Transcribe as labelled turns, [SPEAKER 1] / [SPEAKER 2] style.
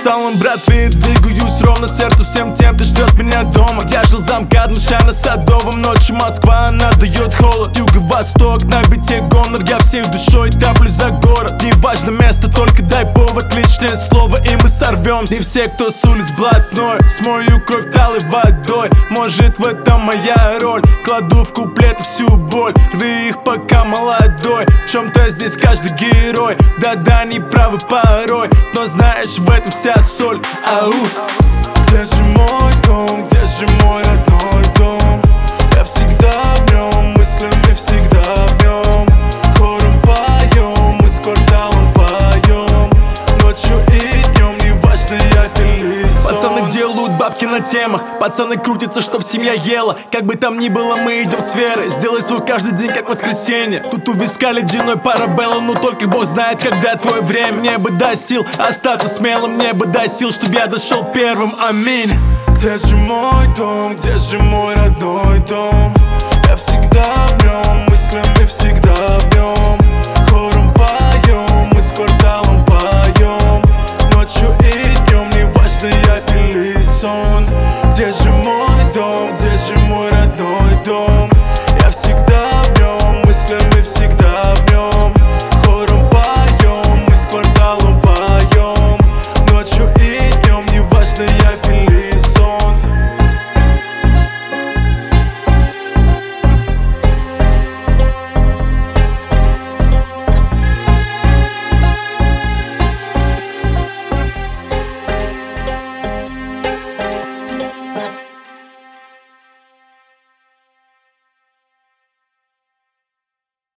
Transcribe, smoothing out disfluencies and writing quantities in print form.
[SPEAKER 1] салон, братве, двигаюсь ровно сердце всем тем, кто ждет меня дома. Я жил за МКАД, на Садовом, ночью Москва, она дает холод. Юго-восток, на бите гонор, я всей душой топлюсь за город. Не важно место, только дай повод, личное слово, и мы сорвемся. И все, кто с улиц блатной, смою кровь талой водой. Может, в этом моя роль, кладу в куплеты всю боль. Рви их, пока молодой, в чем-то здесь каждый герой. Да-да, не правы порой, но знаешь, в этом вся соль. Ау. Где же мой дом, где же мой родной дом? Я всегда в нем, мыслями всегда в нем. Хором поем, мы с кварталом поем. Ночью и днем, не важно, я фелис. Пацаны делают бабки на темах, пацаны крутятся, чтоб семья ела. Как бы там ни было, мы идем с верой. Сделай свой каждый день, как воскресенье. Тут у виска ледяной парабеллум, но только Бог знает, когда твое время. Мне бы дай сил остаться смелым, мне бы дай сил, чтоб я дошел первым, аминь. Где же мой дом, где же мой родной дом? Я всегда в нем, мыслями всегда в нем.